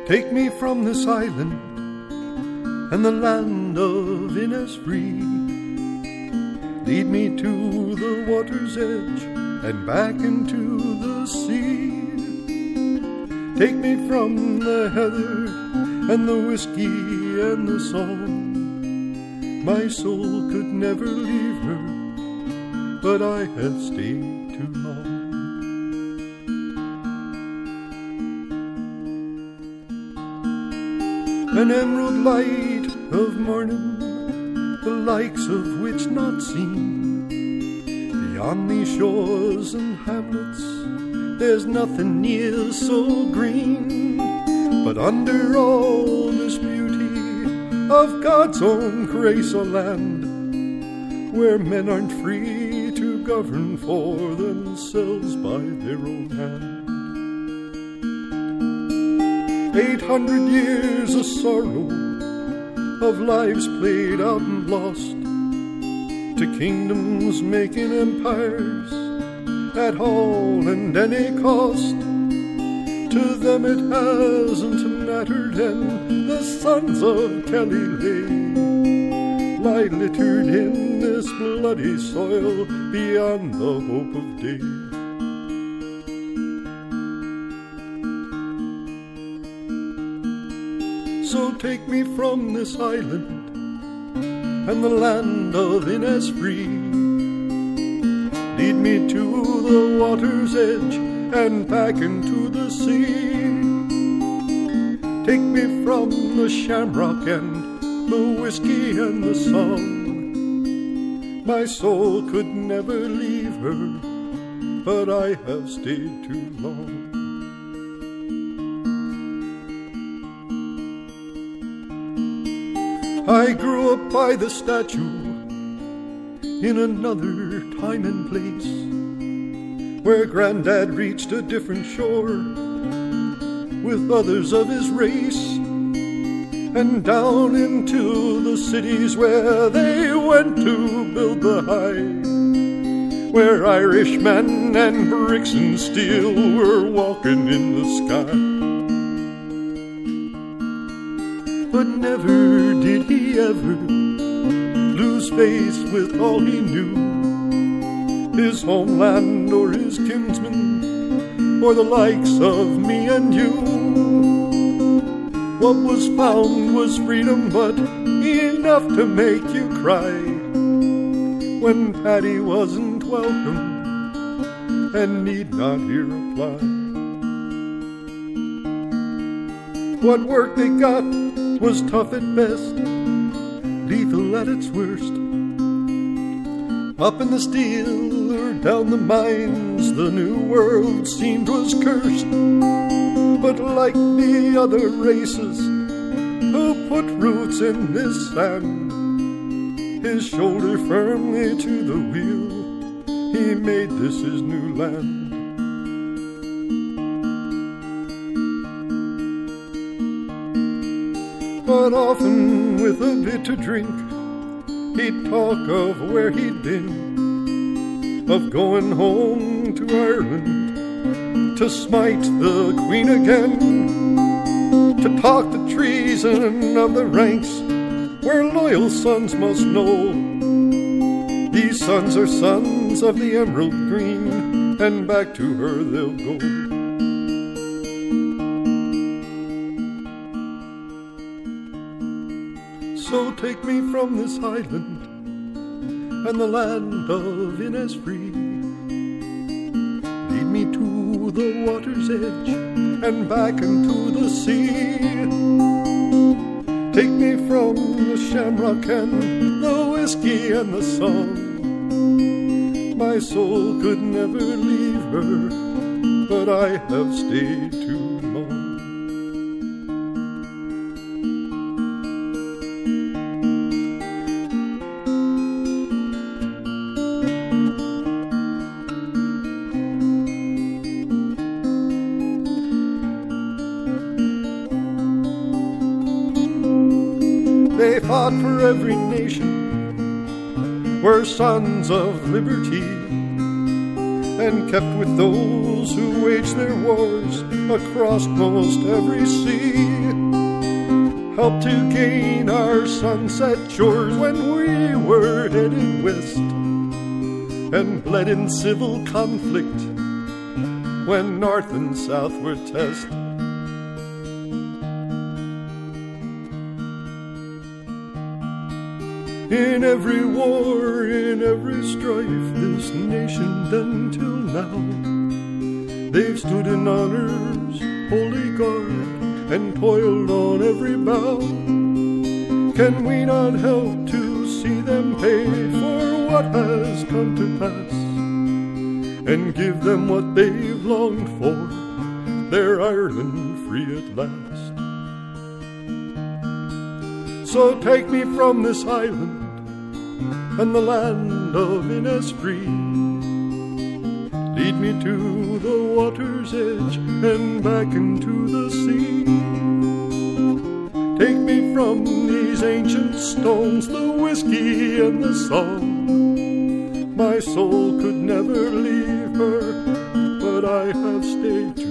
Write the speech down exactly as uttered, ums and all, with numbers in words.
Take me from this island and the land of Innisfree. Lead me to the water's edge and back into the sea. Take me from the heather and the whiskey and the song. My soul could never leave her, but I have stayed too long. An emerald light of morning, the likes of which not seen. Beyond these shores and hamlets, there's nothing near so green. But under all this beauty of God's own grace or land, where men aren't free to govern for themselves by their own hand. Eight hundred years of sorrow, of lives played out and lost, to kingdoms making empires at all and any cost. To them it hasn't mattered, and the sons of Kelly lie littered in this bloody soil beyond the hope of day. So take me from this island and the land of Innisfree. Lead me to the water's edge and back into the sea. Take me from the shamrock and the whiskey and the song. My soul could never leave her, but I have stayed too long. I grew up by the statue in another time and place, where Granddad reached a different shore with others of his race, and down into the cities where they went to build the high, where Irishmen and bricks and steel were walking in the sky. But never did he ever lose faith with all he knew, his homeland or his kinsmen, or the likes of me and you. What was found was freedom, but enough to make you cry, when Paddy wasn't welcome and need not hear reply. What work they got was tough at best, lethal at its worst. Up in the steel or down the mines, the new world seemed was cursed. But like the other races who put roots in this sand, his shoulder firmly to the wheel, he made this his new land. But often with a bit to drink, he'd talk of where he'd been, of going home to Ireland to smite the Queen again, to talk the treason of the ranks where loyal sons must know. These sons are sons of the emerald green, and back to her they'll go. So take me from this island and the land of Innisfree. Lead me to the water's edge and back into the sea. Take me from the shamrock and the whiskey and the song. My soul could never leave her, but I have stayed too long. They fought for every nation, were sons of liberty, and kept with those who waged their wars across most every sea. Helped to gain our sunset shores when we were headed west, and bled in civil conflict when north and south were test. In every war, in every strife, this nation then till now, they've stood in honor's holy guard and toiled on every bough. Can we not help to see them paid for what has come to pass, and give them what they've longed for, their Ireland free at last? So take me from this island and the land of Innisfree, lead me to the water's edge and back into the sea. Take me from these ancient stones, the whiskey and the song. My soul could never leave her, but I have stayed too